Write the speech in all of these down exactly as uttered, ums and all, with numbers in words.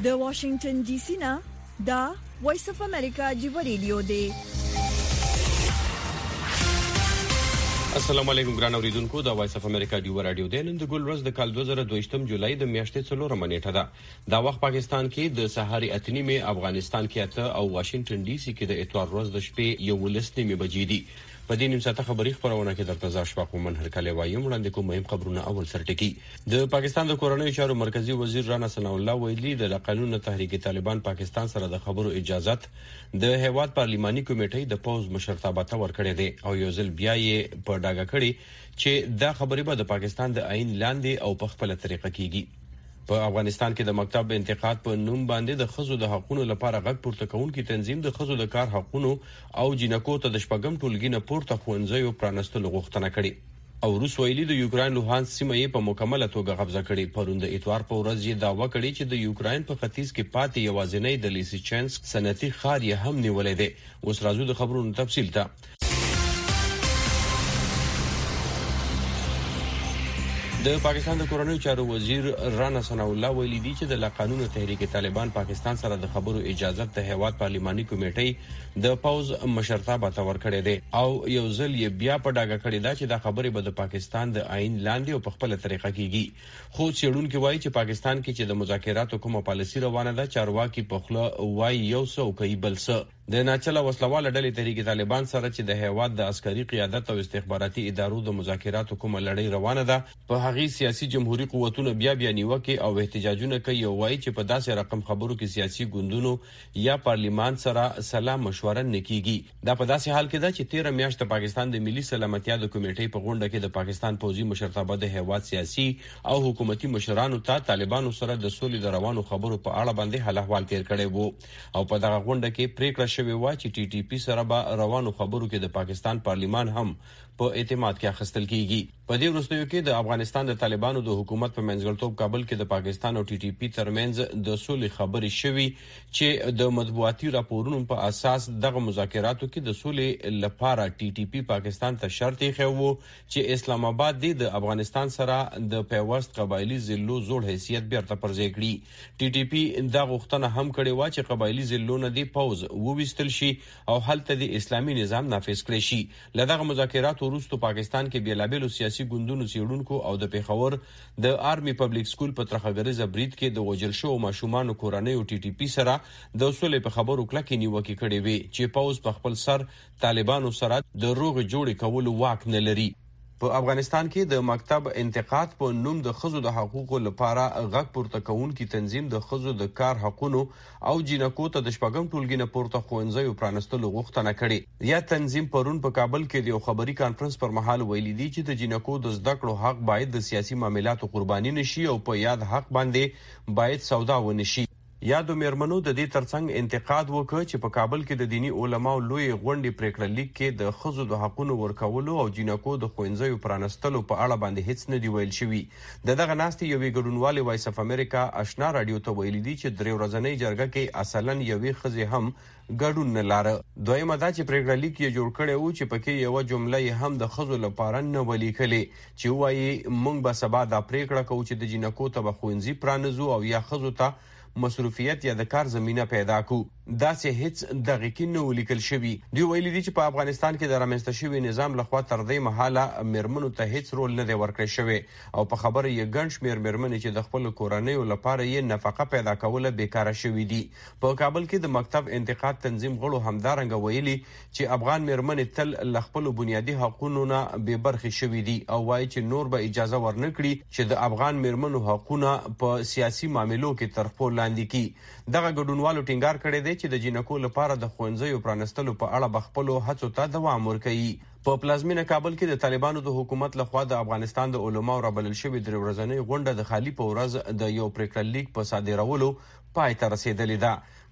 د واشنگټن ډي سي نه دا وایس اف امریکا جیو ریډیو دی. السلام علیکم ګران اوریدونکو، دا وایس اف امریکا ډیو رادیو دی. نن د ګل ورځ د کال دوه زره دوه جولای د میاشتې څلورمه نیټه ده. دا وخت پاکستان کې د سهار اته نیمه، افغانستان کې اته او واشنگټن ډي سي کې د اتوار ورځ د شپې یولس نیمه بجې دي. په دې نیم ساعته خبري خبرونه کې درته ځا شپه کوم هر کله وایم وړاندې کوم مهم خبرونه. اول سرټکی د پاکستان د کورنیو چارو مرکزی وزیر رانا ثناء الله ویلي د قانون تحریک طالبان پاکستان سره د خبرو اجازت د هیواد پارلماني کمیټې د پوز مشرتابه ته ورکړې دي او یو ځل بیا یې په ډاګه کړي چې دا خبرې به د پاکستان د عین لاندې او په خپل طریقه کیږي. په افغانستان کې د مکتب انتقاد په نوم باندې د خزو د حقوقو لپاره غږ پورته کوونکي تنظیم د خزو د کار حقوقو او جنکو ته د شپږم ټولګي نه پورته خوندزیو پرانستلو غوښتنه کړې او روس ویلي د یوکرين لوهانس سیمه یې په مکمله توګه قبضه کړې. پروند اتوار په ورځ یې داوا کړې چې د یوکرين په ختیځ کې پاتې یوازینی د لیسچنسک صنعتي ښار یې هم نیولې دی. اوس راځو د خبرونو تفصیل ته. د پاکستان د کورنیو چارو وزیر رانا ثناء الله ویلي دی چې د قانون تحریک طالبان پاکستان سره د خبرو اجازت د هیواد پارلماني کمیټې د پوز مشرتابه ته ورکړې ده او یو ځل یې بیا په ډاګه کړې ده چې دا خبرې به د پاکستان د عین لاندې او په خپل طریقه کیږي. خو څېړونکو وایي چې پاکستان کې چې د مذاکراتو کومه پالیسي روانه ده، چارواکي په خله وایي یو څه او کوي بل څه. د ناچله وسلواله ډلې تحریک طالبان سره چې د هیواد د عسکري قیادت او استخباراتي ادارو د مذاکراتو کومه لړۍ روانه ده، په هغه سیاسي جمهوریت قوتونه بیا بیا نیوکه او احتجاجونه کوي او وایي چې په داسې رقم خبرو کې سیاسي ګوندونو یا پارلیمان سره سلام مشوره نکېږي. دا په داسې حال کې ده چې تیره میاشت پاکستان د ملي سلامتیا د کمیټې په غونډه کې د پاکستان پوځي مشرتابه د هیواد سیاسي او حکومتي مشرانو ته طالبانو سره د سولې د روانو خبرو په اړه باندې حل احوال تیر کړی وو او په دغه غونډه کې پریکړه شوې و چې ټي ټي پی سره به روانو خبرو کې د پاکستان پارلمان هم په اعتماد کې اخیستل کیږي. په دې وروستیو کې د افغانستان د طالبانو د حکومت په منځګړیتوب کابل کې د پاکستان او ټي ټي پی ترمنځ د سولې خبرې شوي چې د مطبوعاتي راپورونو په اساس دغه مذاکراتو کې د سولې لپاره ټي ټي پی پاکستان ته شرط یې خو چې اسلام آباد د افغانستان سره د پیوست قبایلی ضلعو زوړ حیثیت بیرته پرځای کړي. ټي ټي پی دا غوښتنه هم کړې و چې قبایلی ضلعونه د پوز وویستل شي او هلته د اسلامي نظام نافذ کړي شي. لدغه مذاکرات وروسته پاکستان کې بیلابېلو سیاسي ګوندونو څېړونکو او د پیښور د آرمي پبلک سکول په ترخګریزه برید کې د وژل شوو ماشومانو کورنۍ ټي ټي پی سره د اصولي په خبرو کلکې نیوکې کړې وي چې پوز په خپل سر طالبانو سره د روغ جوړې کولو واک نه لري. په افغانستان کې د مکتب انتقاد په نوم د خزو د حقوقو لپاره غږ پورته کوونکي تنظیم د خزو د کار حقوقو او جنکو ته د شپږم ټولګي نه پورته خوندزیو پرانستلو غوښتنه کړې. یا تنظیم پرون په کابل کې د یو خبري کانفرنس پر مهال ویلي دی چې د جنکو د زده کړو حق باید د سیاسي معاملاتو قرباني نشي او په یاد حق باندې باید سودا ونشي. یادو میرمنو د دې ترڅنګ انتقاد وکړ چې په کابل کې د دینی علماو لوی غونډې پریکړه لیک کې د خزو د حقوقو ورکولو او جنکو د خوندزیو پرانستلو په اړه باندې هیڅ نه دی ویل شوی. دغه ناستي یوې ګډونوالې وایس اف امریکا آشنا رادیو ته ویلي دی چې درې ورځنۍ جرګه کې اصلا یوې خزې هم ګډون نه لاره. دویمه دا چې پریکړه لیک یې جوړ کړی و چې پکې یو جمله یې هم د خزو لپاره نه ولیکلې چې وایي موږ به سبا دا پریکړه کوو چې د جنکو ته به خوندزي پرانځو او یا خزو ته مصروفیت یا د کار زمينه پیدا کو. دا چې هیڅ دقیق نه ولیکل شوی. دوی ویلي دي چې په افغانستان کې د رامنځته شوی نظام لخوا تر دې مهاله مرمنو ته هیڅ رول نه دی ورکړی شوی او په خبره یې ګڼ شمېر مرمنې چې د خپل کورنیو لپاره یې نفقه پیدا کوله بیکاره شوی دي. په کابل کې د مکتب انتقاد تنظیم غړو همدارنګه ویلي چې افغان مرمنې تل ل خپل بنیادی حقوقو نه بې برخې شوی دي او وایي چې نور به اجازه ورنکړي چې د افغان مرمنو حقوقونه په سیاسي معاملو کې تر خپل لاندې کی. دغه ګډونوالو ټینګار کړی دی چې د جنکو لپاره د خوندزیو پرانستلو په اړه بخپلو هڅو ته دوام ورکوي. په پلازمینه کابل کې د طالبانو د حکومت لخوا د افغانستان د علماو رابلل شوی درې ورځنۍ غونډه د خالی په ورځ د یو پریکړه لیک په صادرولو پای ته رسیدلې ده.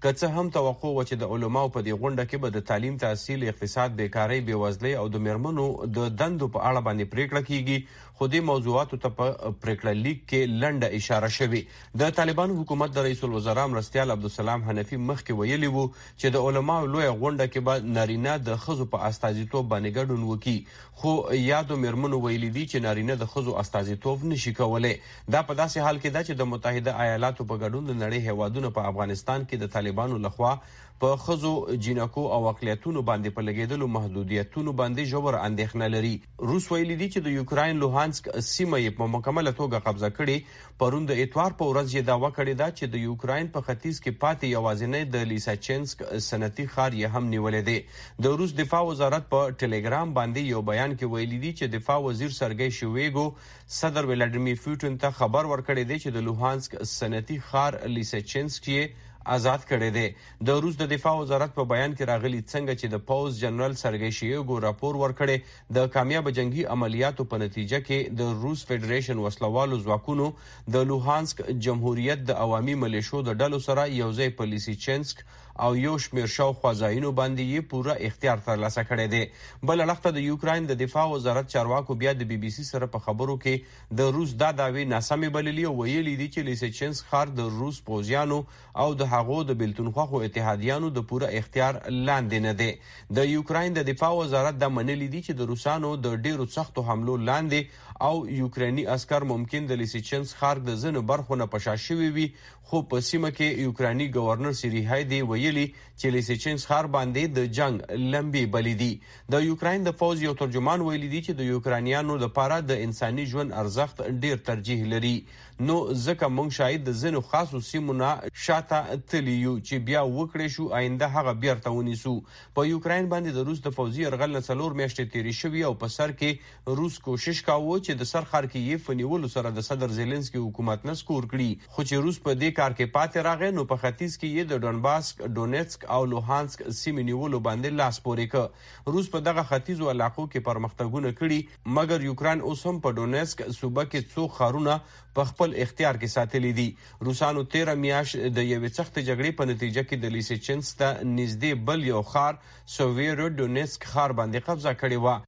که څه هم توقع و چې د علماو په دې غونډه کې به د تعلیم، تحصیل، اقتصاد، بیکارۍ، بېوزلۍ او د میرمنو د دندو په اړه باندې پریکړه کیږي، خو دې موضوعاتو ته په پریکړه لیک کې لنډه اشاره شوې. د طالبانو حکومت د رئیس الوزرا مرستیال عبدالسلام حنفي مخکې ویلي وو چې د علماو لویه غونډه کې به نارینه د ښځو په استازیتوب باندې ګډون وکړي، خو یادو میرمنو ویلي دي چې نارینه د ښځو استازیتوب نشي کولی. دا په داسې حال کې ده چې د متحده ایالاتو په ګډون د نړۍ هیوادونو په افغانستان کې د طالبانو لخوا په ښځو، جینکو او اقلیتونو باندې په لګېدلو محدودیتونو باندې ژور اندېښنه لري. روس ویلي دي چې د یوکراین لوهانسک سیمه یې په مکمله توګه قبضه کړې. پرون د اتوار په ورځ یې دعوه کړې ده چې د یوکراین په ختیځ کې پاتې یوازینی د لیساچینسک صنعتي ښار یې هم نیولی دی. د روس دفاع وزارت په ټلګرام باندې یو بیان کې ویلي دي چې دفاع وزیر سرګی شویګو صدر ولادیمیر پوتین ته خبر ورکړی دی چې د لوهانسک صنعتي ښار لیساچینسک یې آزاد کړی دی. د روس د دفاع وزارت په بیان کې راغلی څنګه چې د پوز جنرال سرګی شویګو راپور ورکړی د کامیاب جنگي عملیاتو په نتیجه کې د روس فدریشن وسلوالو ځواکونو د لوهانسک جمهوریت د عوامي ملیشو د ډلو سره یوځای په لیساچینسک او یو شمیر شاوخوا ځایونو باندې یې پوره اختیار ترلاسه کړی دی. بل اړخته د یوکراین د دفاع وزارت چارواکو بیا د بي بي سي سره په خبرو کې د روس دا دعوې ناسمې بللي او ویلي دي چې لیساچینسک ښار د روس پوځیانو او د هغو د بیلتون خوښو اتحادیانو د پوره اختیار لاندې نه دی. د یوکراین د دفاع وزارت دا منلي دي چې د روسانو د ډیرو سختو حملو لاندې او یوکرینی عسکر ممکن د لیساچینسک ښار د ځینو برخو نه په شا شوي وي، خو په سیمه کې یوکرینی گورنر سیریهای دی ویلي چې لیساچینسک ښار باندې د جنگ لمبې بلې دي. د یوکراین د فوز یو ترجمان ویلي دي چې د یوکرانیانو لپاره د انساني ژوند ارزښت ډیر ترجیح لري، نو ځکه موږ شاید د ځینو خاصو سیمو نه شاته تللی یو چې بیا وکړی شو آینده هغه بیرته ونیسو. په یوکراین باندې د روس د فوزي یرغل نه څلور میاشتې تیرې شوي او په سر کې روس کوشش کاوه چې د سر ښار کې یې په نیولو سره د صدر زیلنسکي حکومت نه سکور کړي، خو چې روس په دې کار کې پاتې راغی نو په ختیځ کې یې د ډونباسک، ډونیټسک او لوهانسک سیمې نیولو باندې لاس پورې کړ. روس په دغه ختیځو علاقو کې پرمختګونه کړي، مګر یوکراین اوس هم په ډونیټسک صوبه کې څو ښارونه په خپل اختیار کې ساتلي دي. روسانو تیره میاشت د یوې سختې جګړې په نتیجه کې د لیساچینسک ته نږدې بل یو ښار سویرو ډونیټسک ښار باندې قبضه کړې وه.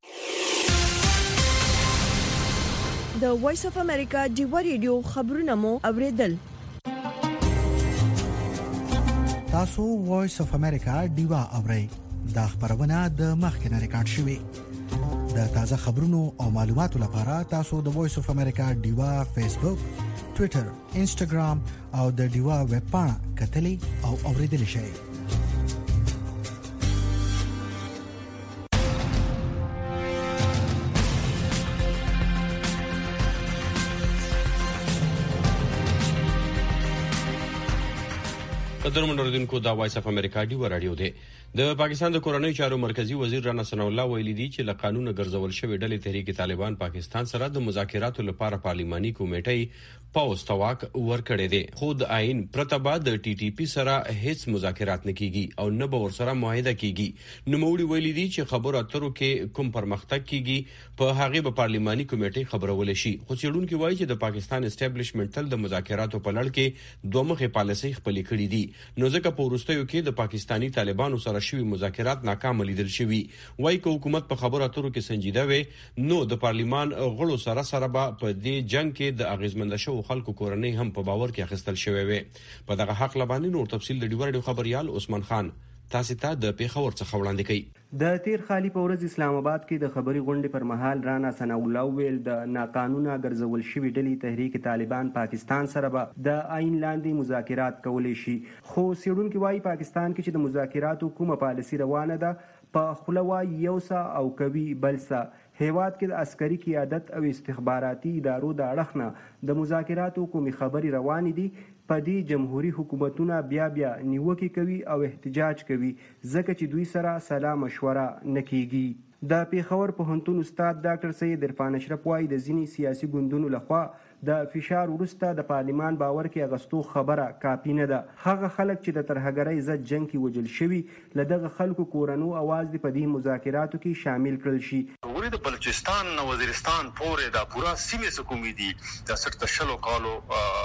د وایس اف امریکا ډیوا ریډیو خبرونه مو اوریدل. تاسو وایس اف امریکا ډیوا اورئ. دا خبرونه د مخکنه ریکارډ شوې. د تازه خبرونو او معلوماتو لپاره تاسو د وایس اف امریکا ډیوا فیسبوک، ټوئیټر، انسټاګرام او د ډیوا ویب پاڼه کتلی او اوریدلی شئ. قدر منوردونکو دا وایس اف امریکا ډیوا رادیو دی. د پاکستان د کورنۍ چارو مرکزی وزیر رانا ثناء الله ویلي دي چې له قانون ګرځول شوی ډلې تحریک طالبان پاکستان سره د مذاکراتو لپاره پارلیماني کمیټې پاوز تواک ورکړی دی، خو د آئین پرته بعد د ټي ټي پی سره هیڅ مذاکرات نه کیږي او نه به ورسره معاهده کیږي. نوموړي ویلي دي چې خبرو اترو کې کوم پرمختګ کیږي په هغه به پارلیماني کمیټې خبرول شي، خو څېړونکي وایي چې د پاکستان اسټابلیشمنت تل د مذاکراتو په لړ کې دوه مخې پالیسۍ خپلې کړې دي، نو ځکه په وروستیو کې د پاکستانی طالبانو سره شوي مذاکرات ناکام لیدل شوي. وایي که حکومت په خبرو اترو کې سنجیده وي نو د پارلیمان غړو سره سره به په دې جنگ کې د اغیزمنده شوو خلکو کورنۍ هم په باور کې اخیستل شوی وي. په دغه حق لبانې نور تفصیل د ډیوا رادیو خبريال عثمان خان تاسو ته د پیښور څخه وړاندې کوي. د تیر خالی په ورځ اسلام آباد کې د خبري غونډې پر مهال رانا ثناء الله ویل د ناقانونه ګرځول شوی ډلې تحریک طالبان پاکستان سره به د آئین لاندې مذاکرات کولی شي، خو څېړونکي وایي پاکستان کې چې د مذاکراتو کومه پالیسي روانه ده په خوله وایي یو څه او کوي بل څه. هیواد کې د عسکري قیادت او استخباراتي ادارو د اړخ نه د مذاکراتو کومې خبرې روانې دي، په دې جمهوریت حکومتونه بیا بیا نیوکې کوي او احتجاج کوي ځکه چې دوی سره سلا مشوره نه کیږي. د پیښور پوهنتون استاد ډاکټر سید عرفان اشرف وایي د ځینې سیاسي ګوندونو لخوا د فشار وروسته د پارلیمان باور کې اغستو خبره کافي نه ده. هغه خلک چې د ترهګرۍ ضد جنگ کې وژل شوي له دغه خلکو کورنو اواز دې په دې مذاکراتو کې شامل کړل شي. ولې چې د بلوچستان نه وزیرستان پورې دا پورا سیمه سکومي دي د سټ شلو کالو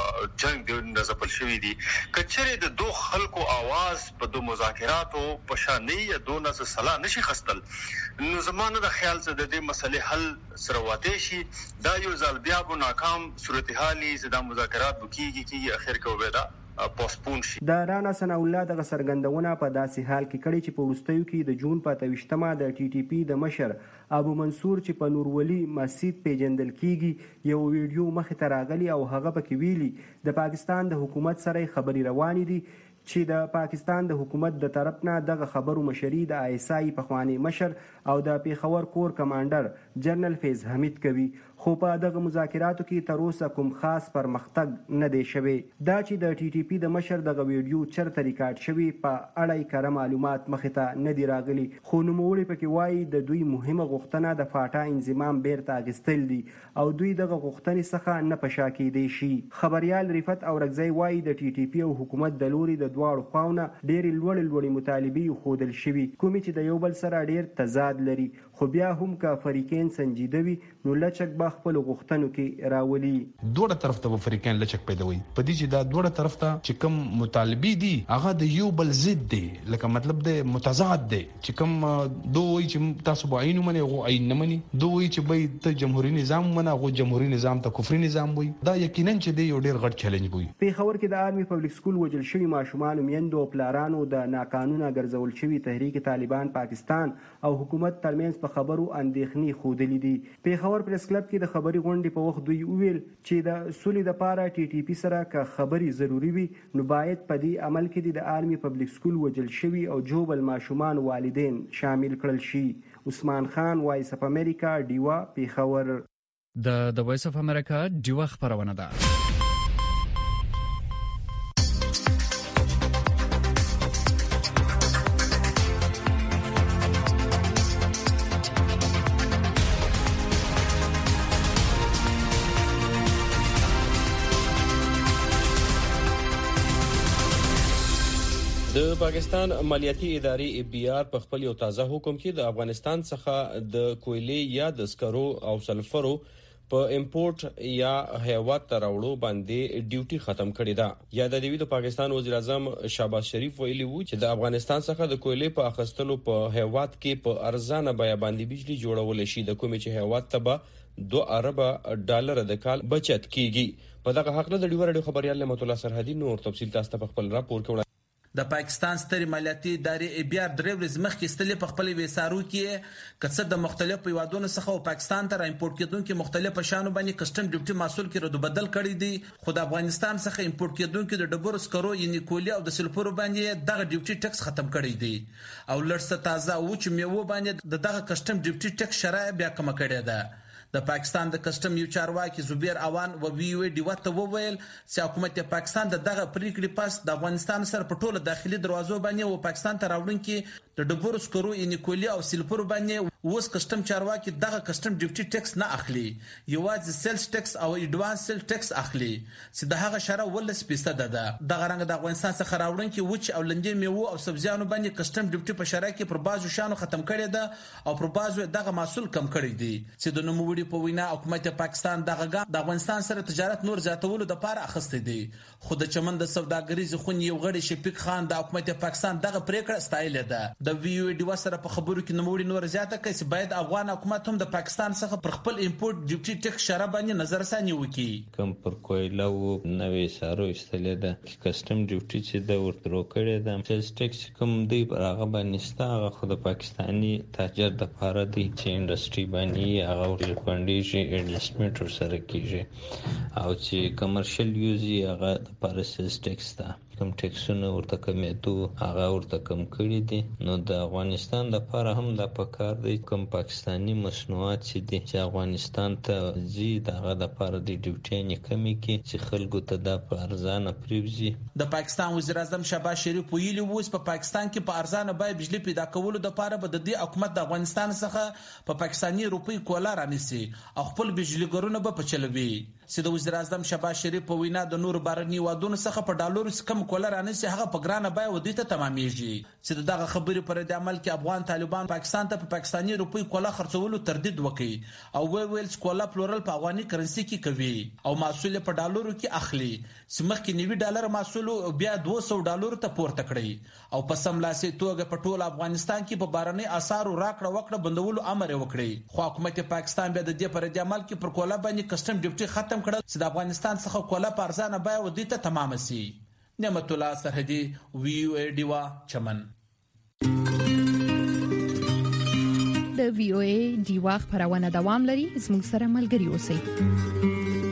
جنگ د زپل شوی دي کچره د دوه خلکو आवाज په دوه مذاکراتو په شانې یا دوه نس صلاح نشي خستل نو زمانه د خیال څخه د دې مسلې حل سره واته شي دا یو ځل بیا به ناکام صورتحالي زدا مذاکرات وکیږي چې اخر کې وبدا پوسپون شي. د رانا ثنا الله د سرګندونه په داسې حال کې کړي چې په وروستیو کې د جون په تویشتمه د ټي ټي پی د مشر ابو منصور چې په نورولي مسجد پیجندل کیږي یو ویډیو مخ ته راغلی او هغه پکې ویلي د پاکستان د حکومت سره خبري روانې دي چې د پاکستان د حکومت د طرف نه دغه خبرو مشري د آی اس آی په خواني مشر او د پیښور کور کمانډر جنرال فیض حمید کوي خو په دغه مذاکراتو کې تر اوسه کوم خاص پرمختګ نه دی شوی دا چې د ټي ټي پی د مشر دغه ویډیو چرته ریکارډ شوی په اړه یې کره معلومات مخې ته نه دی راغلي خو نوموړي پکې وایي د دوی مهمه غوښتنه د فاټا انضمام بیرته اخیستل دي او دوی دغه غوښتنې څخه نه په شا کېدی شي. خبریال رفت اورکزی وایي د ټي ټي پی او حکومت د لوري د دواړو خواونه ډېرې لوړې لوړې مطالبې ښودل شوي کومې چې د یو بل سره ډېر تضاد لري خو بیا هم که فریقین سنجیده وي نو لچک به خپل غوښتنو کې راولي. دوړه طرف ته فریقین لچک پیدا وي په دې چې دا دوړه طرف ته چې کوم مطالبې دي هغه د یو بل ضد دي لکه مطلب د متضاد دي چې کوم دوی چې تاسو به عین منی او عین نه منی دوی چې به ته جمهوریت نظام منه او جمهوریت نظام ته کفري نظام وي دا یقینا چې دی یو ډیر غټ چیلنج وي. په خبر کې د آرمي پبلک سکول وجل شوی ماشومان میندو پلارانو د ناقانونه ګرځول شوی تحریک طالبان پاکستان او حکومت ترمنځ په خبرو اندېښنې خودلې دي. په خبر پریس کلب کې د خبري غونډې په وخت دوی ویل چې د سولې د پاره ټي ټي پی سره که خبري ضروری وي نو باید په دې عمل کې د آرمي پبلک سکول وجل شوی او جوبل ماشومان والدین شامل کړل شي. عثمان خان وایس اف امریکا ډیوا په خبر د د وایس اف امریکا ډیوا خبرونه ده. د پاکستان مالیاتي ادارې بي آر په خپل یو تازه حکم کې د افغانستان څخه د کویلې یا د سکرو او سلفرو په امپورټ یا هیواد ته راوړو باندې ډیوټي ختم کړې ده. یا د دوی د پاکستان وزیر اعظم شهباز شریف ویلي وو چې د افغانستان څخه د کویلې په اخیستلو په هیواد کې په ارزانه بیه باندې بجلی جوړول شي د کومې چې هیواد ته به دوه ارب ډالر د کال بچت کیږي. په دغه حق له د ډیور خبريال نعمت الله سرحدي نور تفصیل تاسو ته خپل راپور کوي. د پاکستان ستر مالیاتي ادارې بي آر درې ورځې مخکې ستلې په خپل ویسارو کې کڅه د مختلفو هیوادونو څخه او پاکستان ته امپورټ کېدونکو مختلفو شانو باندې کسٹم ډیوټي محصول کې رد بدل کړی دي خو د افغانستان څخه امپورټ کېدونکو د ډبرو سکرو یعنی کولی او د سلفور باندې دغه ډیوټي ټیکس ختم کړی دي او لړسه تازه او چې میوه باندې دغه کسٹم ډیوټي ټیکس شرایط بیا کم کړی ده. د پاکستان د کسٹم یو چارواکي زبیر اوان و وی وی ډیوا ته وویل چې حکومت پاکستان د دغه پریکړې پاس د افغانستان سره په ټوله داخلي دروازو باندې او پاکستان ته راوړونکي د ډبرو سکرو یعنی کولی او سلفور باندې اوس کسٹم چارواکي دغه کسٹم ډیوټي ټیکس نه اخلي یوازې سیلز ټیکس او ایڈوانس سیل ټیکس اخلي چې د هغه شره ولس فیصد ده. دغه رنګ د افغانستان څخه راوړونکي وچ او لنډې میوه او سبزیانو باندې کسٹم ډیوټي په شره کې پر بازو شانو ختم کړي ده او پر بازو دغه محصول کم کړي دي چې د نوموړي په وینا حکومت پاکستان دغه ګام د افغانستان سره تجارت نور زیاتولو د لپاره اخیسته دي. خو د چمن د سوداګریز خون یو غړي شفیق خان د حکومت پاکستان دغه پریکړه ستایل ده. د وی یو ډی سره په خبرو کې نوموړي نور زیاته کوي چې باید افغان حکومت هم د پاکستان څخه پر خپل امپورټ ډیوټي ټیکس شره باندې نظر ثاني وکړي. کوم پر کویلا او نوې سارو استلې ده کسٹم ډیوټي چې د ورترو کړي ده سیلز ټیکس کوم دی پر هغه باندې ستاره خو د پاکستانی تاجر د لپاره دی چې انډستری باندې هغه ورکوندي انویسټمنټ سره کیږي او چې کمرشل یوزي هغه د پارسس ټیکس ده کوم ټیکسونه ورته کمیدو هغه ورته کم کړی دي. نو د افغانستان د لپاره هم د پکار دی کوم پاکستانی مصنوعات چې دي چې افغانستان ته زی دغه د لپاره د ډیوټي نه کمی کی چې خلکو ته د په ارزانه پریوزي. د پاکستان وزیر اعظم شهباز شریف ویلي وو په پاکستان کې په ارزانه بیه بجلی پیدا کولو د لپاره به د دې حکومت د افغانستان څخه په پاکستانی روپی کولا رانیسي او خپل بجلیګرونه به پچلوي چې د وزیر اعظم شهباز شریف په وینا د نور بارني وادونو څخه په ډالرو کم کوله رانیسي هغه په ګرانه بیه ودی ته تمامېږي. چې دغه خبرې پر د عمل کې افغان طالبان پاکستان ته په پاکستاني روپی کوله خرڅولو تردید وکړي او ویل چې کوله پلورل په افغاني کرنسي کې کوي او محصول په ډالرو کې اخلي. سمخ کې نوي ډالر محصول بیا دوه سوه ډالر ته پورته کړی او په سملاسي توګه په ټول افغانستان کې په بارني اثارو راکړه وکړه بندولو امر وکړي. خو حکومت پاکستان بیا د دې پر د عمل کې پر کوله باندې کسټم ډیوټي ختم کړ چې د افغانستان څخه کوله په ارزانه بیه ودی ته تمام شي. نعمت الله سرحدي وی او ای ډیوا چمن. د وی او ای ډیوا خبرونه دوام لري. زموږ سره ملګري اوسئ.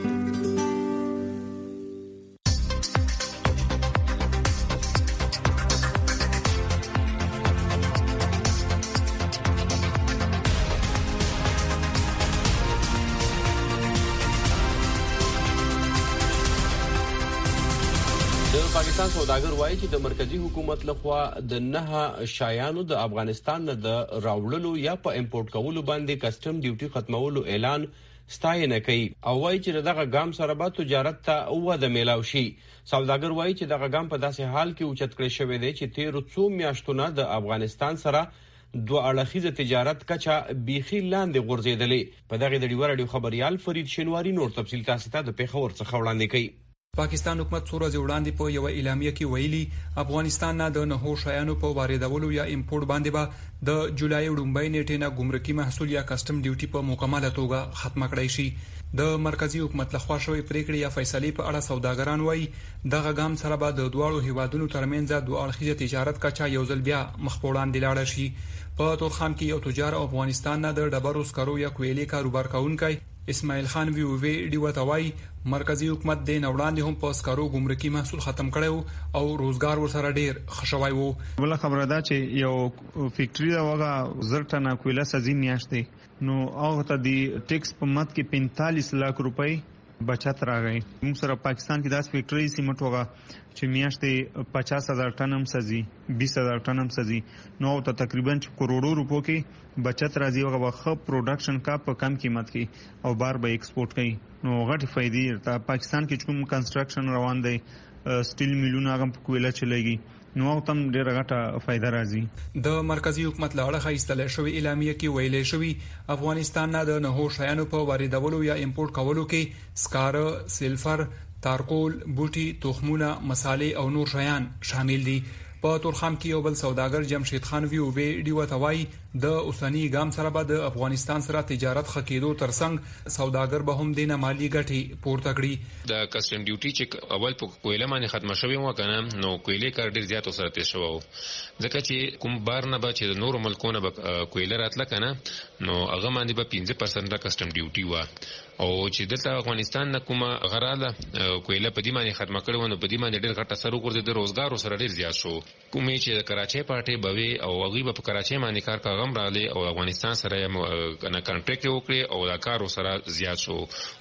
پاکستان سوداګر وایي چې د مرکزی حکومت لخوا د نه شایانو د افغانستان نه د راوړلو یا په امپورټ کولو باندې کسټم ډیوټي ختمولو اعلان ستاینه کوي او وایي چې دغه ګام سره به تجارت ته وده میلاو شي. سوداګر وایي چې دغه ګام په داسې حال کې اوچت کړی شوی دی چې تیرو څو میاشتونه د افغانستان سره دوه اړخیزه تجارت کچا بیخي لاندې غورځېدلې. په دغه د ډیوه راډیو خبريال فرید شینواری نور تفصیل تاسو ته د پیښور څخه وړاندې کوي. پاکستان حکومت څو ورځې وړاندې په یو اعلامیه کې ویلي افغانستان نه د نهو شایانو په واردولو یا امپورټ باندې به د جولای وړاندې نیټه نه ګمرکي محصول یا کسټم ډیوټي په مکمله توګه ختمه کړای شي. د مرکزی حکومت لخوا شوی پریکړې یا فیصلې په اړه سوداګران وایي دغه ګام سره به د دواړو هیوادونو ترمنځ دوه اړخیزه تجارت کچا یو ځل بیا مخ په وړاندې لاړ شي. په تورخم کې یو تجار افغانستان نه د ډبرو سکرو یا کویلې کاروبار کوونکی اسماعیل خان وی او وی ډیو توای مرکزی حکومت د نوړاندې هم په سکرو ګمرکي محصول ختم کړو او روزګار ورسره ډیر خښوي وو. بل خبره ده چې یو فیکټری دا وغه زرټنه کویله سازي میاشتې نو هغه ته د ټیکس په مت کې پینتالیس لک روپۍ بچت راغی. موږ سره پاکستان کې داس فیکټری سیمټ وغه چې میاشتې پچاس هزار ټن هم سازي بیس هزار ټن هم سازي نو ته تقریبا کروڑو روپو کې بچت راځي او وخت پروډکشن کا په کم قیمت کې او بار به ایکسپورټ کوي نو غټ فائدې ته پاکستان کې کوم کنستراکشن روان دی سټیل میلونه هغه په کویله چلےږي نو تم ډیره غټه فائدہ راځي. د مرکزی حکومت له اړخه ایستل شوی اعلامیه کې ویلې شوی افغانستان نه د نهو شایانو په واردولو یا امپورټ کولو کې سکاره، سلفر، تارکول، بوټي، تخمونه، مصالې او نور شیان شامل دي. په تورخم کې یو بل سوداګر جمشید خان وی او وی ډیو توای د اوسنی ګام سره به د افغانستان سره تجارت خکېدو ترڅنګ سوداګر به هم دینه مالی ګټي پورته کړي. د کسټم ډیوټي چې اول په کویله باندې ختم شوی و کنه نو کویلې کار ډیر زیات سره تیر شو ځکه چې کوم بار نه به چې نور ملکونه به کویله راتله کنه نو هغه باندې به پنځه پرسنټ کسټم ډیوټي و او چې دلته افغانستان نه کومه غراله کویله په دې باندې ختم کړو نو په دې باندې ډیر غټه سر وګرځي د روزګار سره ډیر زیات شو. کومې چې د کراچۍ پارټي بوي او هغه په کراچۍ باندې کار کوم راغلي او افغانستان سره کنه کانټریکټ وکړي او دا کار سره زیات شو.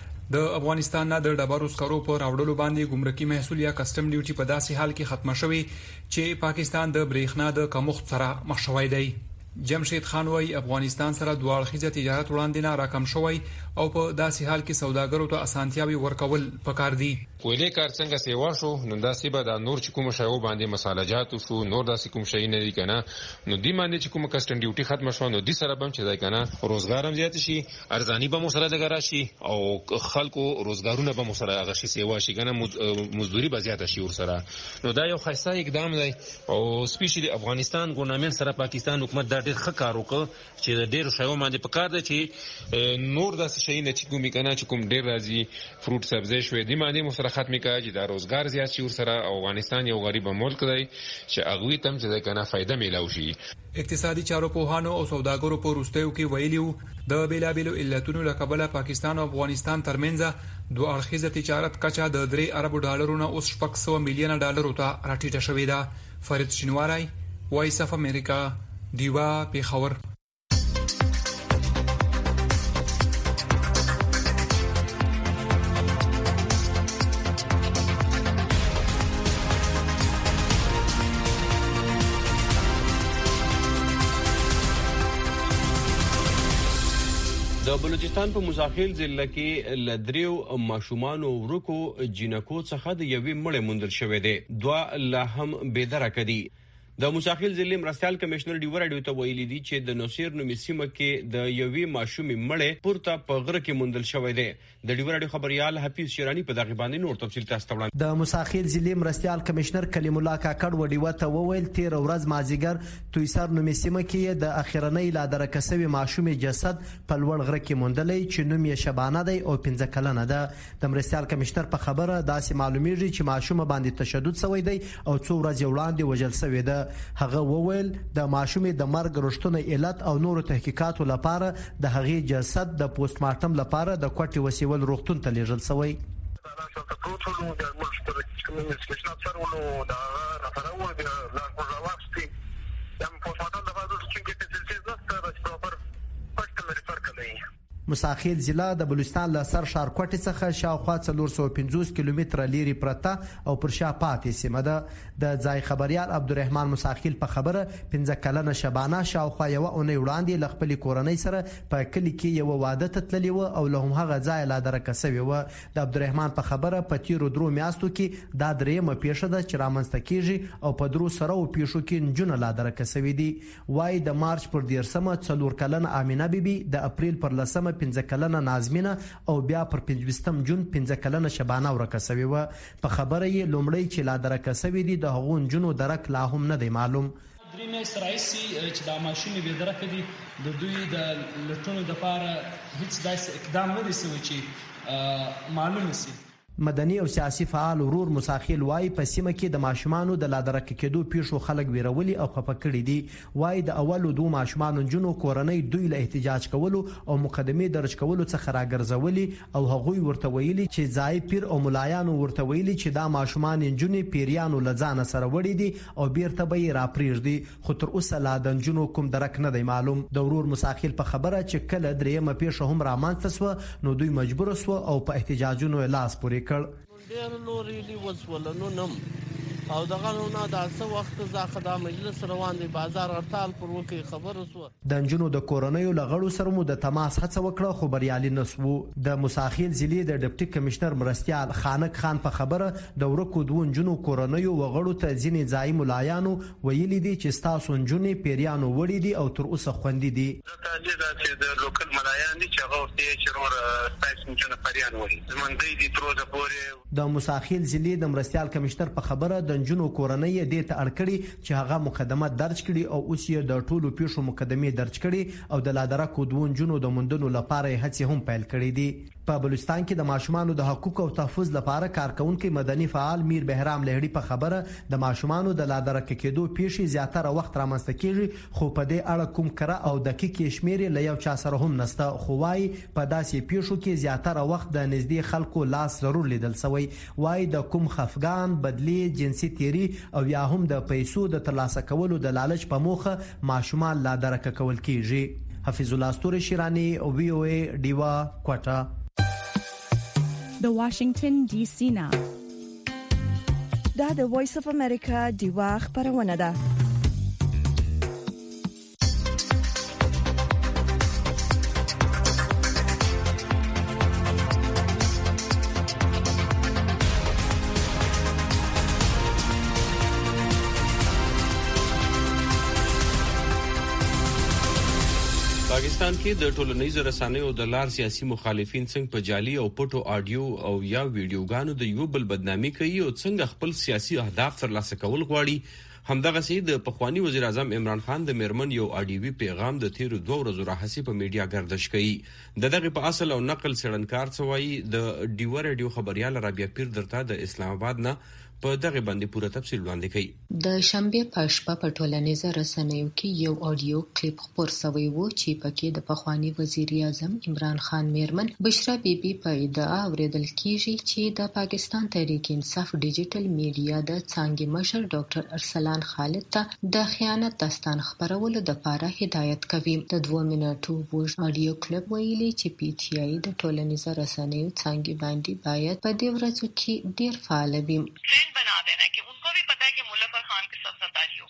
د افغانستان نه د ډبرو سکرو په راوړلو باندې ګمرکي محصول یا کسټم ډیوټي په داسې حال کې ختمه شوی چې پاکستان د برېښنا د کمښت سره مخ شوی دی. جمشید خان وای افغانستان سره دوه اړخیزه تجارت وړاندې نه راکم شوی او په داسې حال کې سوداګرو ته اسانتیاوي ورکول پکار دي. کویلې کار څنګه سیوا شو نو داسې به د نور چې کوم شیو باندې مصالحات شو نور داسې کوم شي نه دي کنه نو دی باندې چې کوم کسټم ډیوټي ختم شو نو دی سره بم چې دا کنه روزګار هم زیات شي ارزانی به مو سره دغه راشي او خلکو روزګارونه به مو سره هغه شي سیوا شي کنه مزدوري به زیات شي ور سره نو دا یو خاصه اقدام دی او سپیشلی افغانستان ګورنمنت سره پاکستان حکومت دا ډیر ښه کار وکړ چې د ډیر شیو باندې پکار دی چې نور داسې شي نه چې کوم کنه چې کوم ډیر راځي فروټ سبزی شوې دی باندې مو سره ختمي کړي چې دا روزګار زیات شي ور سره افغانستان یو غریب ملک دی چې هغه تم چې کنه فائدہ میلاو شي. اقتصادي چارو پوهانو او سوداګرو په وروستیو کې ویلیو د بیلابیلو علتونو له کبله پاکستان او افغانستان ترمنځ دوه اړخیزه تجارت کچا د درې اربو ډالرو نه اوس شپږ سوه میلیونه ډالرو ته راټیټه شوې ده. فرید شینواری، وایس اف امریکا، دیوا پیښور. د بلوچستان په موساخیل ضلع کې لدریو ماشومان او ورکو جنکو څخه د یوې مړې موندل شوې ده. دوه لا هم بېدره کدي. د موساخیل ضلع مرستيال کمشنر ډیور اډیو ته ویلي دي چې د نوسیر نومي سیمه کې د یوې ماشومې مړې پورته په غره کې موندل شوې ده. د ډیور اډیو خبريال حفیظ شیرانی په دغه باندې نور تفصیل تاسو ته وړاندې. د موساخیل ضلع مرستيال کمشنر کلیم الله کاکړ وډیو ته وویل تیر ورځ مازیګر تویسر نومي سیمه کې د اخیرنۍ لا درکسوي ماشومې جسد په لوړ غره کې موندلې چې نوم یې شبانه دی او پنځه کلنه ده. د مرستيال کمشنر په خبره داسې معلومیږي چې ماشومه باندې تشدد شوی دی او څو ورځې وړاندې وژل شوی ده. هغه وویل د ماشومې د مرګ رښتونه علت او نور تحقیقاتو لپاره د هغې جسد د پوسټ مارټم لپاره د کوټې وسیول روغتون ته لیږل شوی. موساخیل ضلع د بلوچستان له سر ښار کوټې څخه شاوخوا څلور سوه پنځوس کیلومتره لري پرته او پر شا پاتې سیمه ده. د ځای خبريال عبدالرحمن موساخیل په خبره پنځه کلنه شبانه شاوخوا یو اونۍ وړاندې له خپلې کورنۍ سره په کلي کې یو واده ته تللې وه او له همهغه ځایه لا درکه سوې وه. د عبدالرحمن په خبره په تیرو درو میاشتو کې دا درېیمه پیښه ده چې رامنځته کیږي او په درو سرو پیښو کې نجونه لا درکه سوي دي. وایي د مارچ پر دیرسمه څلور کلنه امینه بیبي، د اپریل پر لسمه پنځه کلنه نازمینه او بیا پر پنځوستم جون پنځه کلنه شبانه ورکه سوې وه. په خبره یې لومړی چې لا درکه سوي دي د هغو نجونو درک لا هم نه دی معلوم. درې میاشتې راهیسې چې دا ماشومې بېدرکه دي د دوی د لټونو دپاره هیڅ داسې اقدام نه دی سوی چې معلوم شي. مدني او سیاسي فعال ورور موساخیل وای په سیمه کې د ماشومانو د لادرک کېدو پیښو خلک ویرولي او خفه کړي دي. وای د اولو دوه ماشومانو جنو کورنۍ دوی له احتجاج کولو او مقدمه درج کولو څخه راګرځولي او هغوی ورته ویلي چې ځای پیر او ملایانو ورته ویلي چې دا ماشومان جنې پیریانو لځانه سره وړي دي او بیرته به یې راپریږدي. خو تر اوسه لا د جنو کوم درک نه دی معلوم. د ورور موساخیل په خبره چې کله درېیمه پیښه هم رامنځته سوه نو دوی مجبور سوه او په احتجاجونو لاس پورې کړ. ډیر نور ریلی وسولنو نم او دغه نو دا څه وخت ځکه دا مجلس روان دی بازار هړتال پر وکی خبر وسو. د جنونو د کورونیو لغړو سره مو د تماس هڅه وکړه خو بریالي نسو. د موساخیل ضلع د ډیپټي کمشنر مرستيال خانک خان په خبره د ورکو دوه جنونو کورونیو وغړو ته ځینې ځای ملایانو ویلي دي چې تاسو جنونې پیریانو وړي دي او تر اوسه خوندې دي. دا چې د لوکل ملایان دي چې هغه ته چرور تاسو جنونه پیریان وړي زمونږ دي تروزه پورې. د موساخیل ضلع د مرستيال کمشنر په خبره د جنونو کورنۍ دې ته اړکړي چې هغه مقدمه درج کړي او اوس یې د ټولو پیښو مقدمه درج کړي او د لادرکو دوه جنونو د موندلو لپاره هڅې هم پیل کړي دي. په بلوچستان کې د ماشومانو د حقوقو او تحفظ لپاره کارکونکو مدني فعال میر بهرام لهړي په خبره د ماشومانو د لادرک کېدو پیښې زیاتره وخت رامنځته کیږي خو په دې اړه کوم کړه او دقیق شمیر له یو چا سره هم نسته. خو وايي په داسې پیښو کې زیاتره وخت د نږدې خلکو لاس ضرور لیدل شوی. وايي د کوم خفګان بدلی جنسي تیری او یا هم د پیسو د ترلاسه کولو د لالچ په موخه ماشومان لادرک کول کیږي. حفیظ الله استور شیرانی او وی او ای دیوا کوټه د واشنگټن ډي سي نه دا د وایس اف امریکا دیوا خبرونه ده. پاکستان کې د ټولنیزو رسنیو د لار سیاسي مخالفین څنګه په جعلي او پټو آډیو او یا ویډیوګانو د یو بل بدنامي کوي او څنګه خپل سیاسي اهداف ترلاسه کول غواړي. همدغه سي د پخوانی وزیر اعظم عمران خان د میرمن یو آډیوي پیغام د تیر دوه ورځې راهسي په میډیا گردش کوي. د دغه په اصل او نقل سړنکار څوي د ډیور رادیو خبريال رابعه پیر درته د اسلام آباد نه په دغه باندې پوره تفصیل وړاندې کړي. د شنبه په شپه په ټولنیزو رسنیو کې یو آډیو کلیپ خبر شوی و چې پکې د پخوانی وزیر اعظم عمران خان میرمن بشرا بیبي په ادعا اوریدل کیږي چې د پاکستان تحریک انصاف ډیجیټل میډیا د څنګه مشر ډاکټر ارسلان خالد ته د خیانت داستان خبرولو لپاره هدایت کوي. د دوه منټو وژن آډیو کلیپ ویلي چې پی ټی آی د ټولنیزو رسنیو څنګه باندې باید په دې ورځو کې ډیر فعال وي. बना देना है कि उनको भी पता है कि मुल्ला फर खान के साथ सतारी हो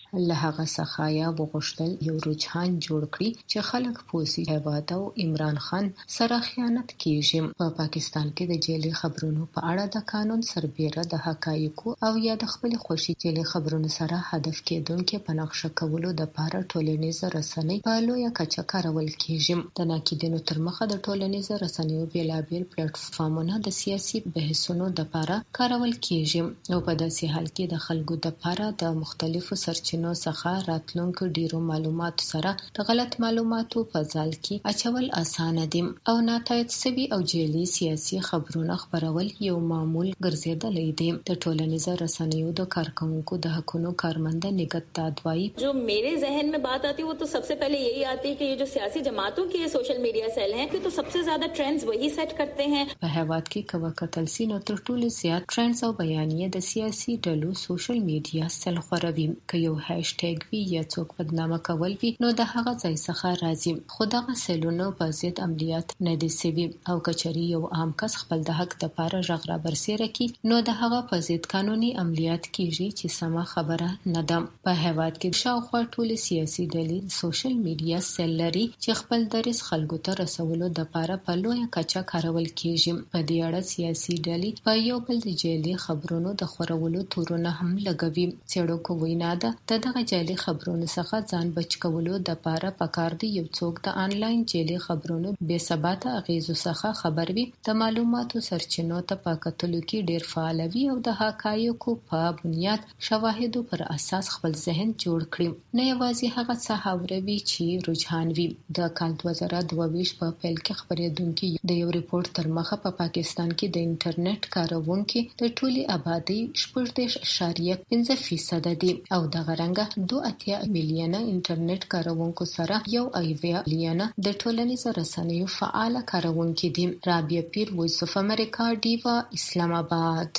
له هغه څخه یا وغوښتل یو رجحان جوړ کړي چې خلک پوسی هیواد او عمران خان سره خیانت کیږي. په پاکستان کې د جعلي خبرونو په اړه د قانون سربېره د حقایقو او یا د خپل خوشي جعلي خبرونو سره هدف کېدونکو په نقشه کولو د لپاره ټولنیز رسنۍ په لویه کچه کارول کیږي. د ناقدینو تر مخه د ټولنیز رسنیو بیلابیل پلیټفارمونه د سیاسي بحثونو لپاره کارول کیږي او په داسې حال کې د خلکو لپاره د مختلفو سرچینو څخه راتلونکو ډیرو معلوماتو سره د غلط معلوماتو په ځال کې اچول اسانه دي او ناتایید سوي او جعلي سیاسي خبرونه خبرول یو معمول ګرځیدلی دی. د ټولنیز رسنیو د کارکونکو د حقونو کارمند نګت دادوایی जो मेरे जहन में बात आती है वो तो सबसे पहले यही आती है कि ये जो सियासी जमातों की ये सोशल मीडिया सेल हैं कि तो सबसे ज्यादा ट्रेंड्स वही सेट करते हैं. په هیواد کې کوه کتل سي نو تر ټولو زیات ټرندز او بیانیه د سیاسي ډلو سوشل میډیا سل خوروي. که یو هاشټیګ وي یا څوک بدنامه کول وي نو د هغه ځای څخه راځي. خو دغه سلونو په ضد عملیات نه دي سوي او کچري یو عام کس خپل د حق لپاره غږ را برسېره کی نو د هغه په ضد قانوني عملیات کیږي چې سمه خبره نه ده. په هیواد کې شاوخوا ټول سیاسي ډلې سوشل میډیا سیل لري چې خپل درس خلکو ته رسولو د لپاره په لویه کچه کارول کیږي. په دې اړه سیاسي ډلې په یو بل د جعلي خبرونو د خورولو تورونه هم لګوي. څېړونکو وینا ده د دغه جعلي خبرونو څخه ځان بچ کولو د لپاره پکار دی یو څوک د آنلاین جعلي خبرونو بې ثباته اغیزو څخه خبر وي، د معلوماتو سرچینو ته په کتلو کې ډیر فعال وي او د حقایقو په بنیاد شواهدو پر اساس خپل ذهن جوړ کړي. نه یوازې هغه څه هاوروي چې رجحان وي. د کال دوه زره دوه ویشت په پیل کې خبرېدونکي د یو ریپورت تر مخه په پاکستان کې د انټرنیټ کاروونکي د ټولي آبادی شپږ دېرش اعشاریه پنځه فیصد دي او دغه رنګه دوه اتیا میلیونه انټرنیټ کاروونکو سره یو اویا میلیونه د ټولنیز رسنیو فعال کاروونکي دي. رابعه پیر، وایس اف امریکا، ډیوا، اسلام آباد.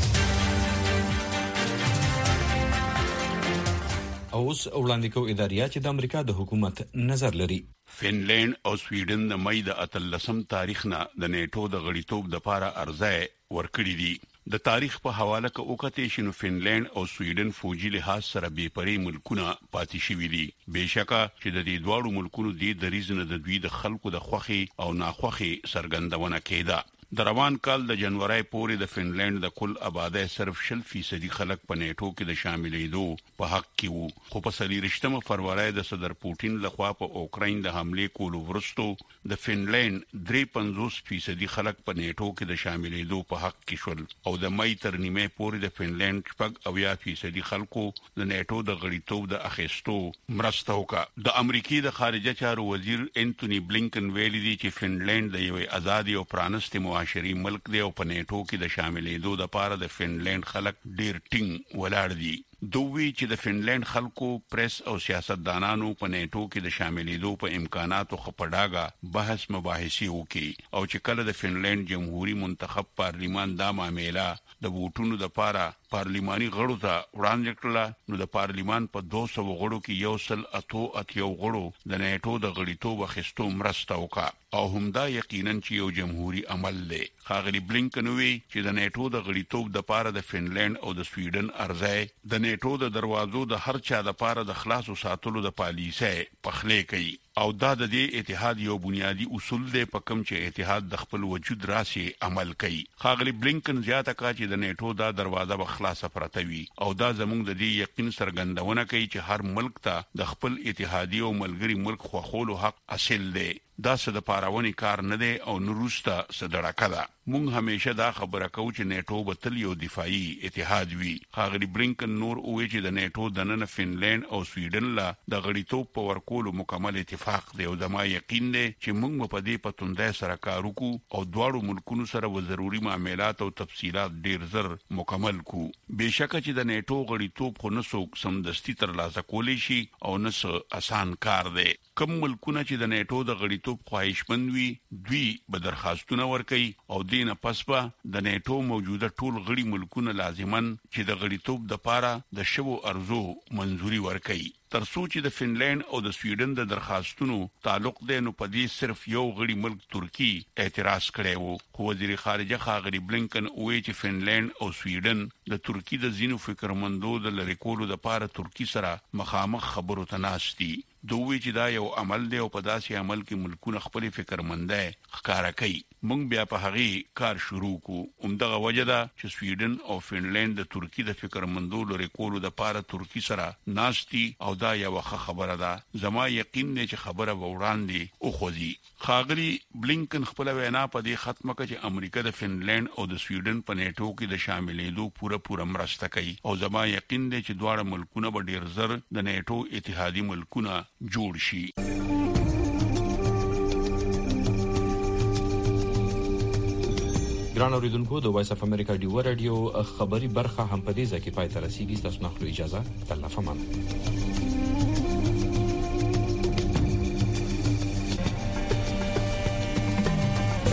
اوس وړاندې کوو اداریه چې د امریکا د حکومت نظر لري. فنلند او سویډن د مې د اتلسم تاریخ نه د نیټو د غړیتوب د لپاره ارزای ورکړي دي. د تاریخ په حواله کې وکړئ چې نو فنلند او سویډن فوجي لحاظ سره بې پرې ملکونه پاتې شوي دي. بهشکه چې د دې دواړو ملکونو د دریزنه د دوی د خلکو د خوخي او ناخوخي سرګندونه کېده. د روان کال د جنوري پورې د فنلند د کل آبادی صرف شل فیصدي خلک په نیټو کې د شاملېدو په حق کې وو. خو په څلورشتمه فروری د صدر پوټین لخوا په اوکراین د حمله کولو وروسته د فنلند درې پنځوس فیصدي خلک په نیټو کې د شاملېدو په حق کې شول او د مې تر نیمه پورې د فنلند شپږ اویا فیصدي خلکو د نیټو د غړیتوب د اخیستو مرسته وکړه. د امریکای د خارجه چارو وزیر انټونی بلینکن ویلي دی چې فنلند د یوې ازادي او پرانستې معاشري ملک دی او په نیټو کې د شاملېدو د لپاره د فنلند خلک ډیر ټینګ ولاړ دي. دوی چې د فنلند خلکو پریس او سیاستدانانو په نیټو کې د شاملېدو په امکاناتو خپډاګه بحث مباحثي وکي او چې کله د فنلند جمهوریت منتخب پارلیمان دا معاملې د ووټونو د لپاره پارلیماني غړو ته وړاندې کړل نو د پارلیمان په دوه سوه غړو کې یو سل اتو اتیو غړو د نیټو د غړیتوب اخیستو مرسته وکړه او همدا یقینا چې یو جمهوریت عمل دی. ښاغلي بلینکن وی چې د نیټو د غړیتوب د لپاره د فنلند او د سویډن ارزای د نیټو د دروازو د هر چا د لپاره د خلاصو ساتلو د پالیسۍ پخلې کوي او دا د دې اتحاد یو بنیادی اصول دی په کوم چې اتحاد د خپل وجود راسي عمل کوي. ښاغلي بلینکن زیاته کړه چې د نیټو دا دروازه به خلاصه پرته وي او دا زموږ د دې یقین څرګندونه کوي چې هر ملک ته د خپل اتحادیه او ملګری ملک خوخولو حق اصل دی. دا څه د پاراونی کار نه دی او نورسته صدړه ده. مونږ همیشه دا خبره کوو چې نیټو به تل یو دفاعي اتحاد وي. ښاغلي بلینکن نور وویل چې د نیټو دننه فنلند او سویډن لا د غړیتوب په ورکولو مکمل اتفاق دی او زما یقین دی چې مونږ په دې په توندۍ سره کار وکړو او دواړو ملکونو سره و ضروري معاملات او تفصيلات ډیر زر مکمل کو. بهشکه چې د نیټو غړیتوب خو نه څوک سمدستي ترلاسه کولی شي او نه څه آسان کار دی. کوم ملکونه چې د نیټو د غړیتوب خواهشمند وي دوی به درخواستونه ورکوي او دینه پس به د نیټو موجوده ټول غړي ملکونه لازمن چې د غړیتوب د پاره د شوو ارزو منزوري ورکوي. ترڅو چې د فنلند او د سویډن د درخواستونو تعلق دی نو په دې صرف یو غړي ملک ترکی اعتراض کړی وو. خو وزیر خارجه ښاغلي بلنکن وایي چې فنلند او سویډن د ترکی د ځینو فکرمندو د لری کولو لپاره ترکی سره مخامخ خبرو ته ناست دي. دوی چې دا یو عمل دی او په داسې عمل کې ملکونه خپل فکرمندای ښکارا کوي. موږ بیا په هغه کار شروع کو. همدغه وجه ده چې سویډن او فنلند د ترکی د فکرمندو لري کولو د پاره ترکی سره ناشتي او دا یو ښه خبره ده. زما یقین دی چې خبره وړاندې او خوځي. خاغلی بلنکن خپل وینا په دې ختمه کې چې امریکا د فنلند او د سویډن په نیټو کې د شاملېدو پوره پوره مرسته کوي او زما یقین دی چې دواړه ملکونه به ډیر زر د نیټو اتحادي ملکونه جوړ شي. ګران اوریدونکو د وایس اف امریکا ډیو رادیو خبری برخه هم په دې ځکه پای ته رسیدي. تاسو نه خو اجازه الله فمان.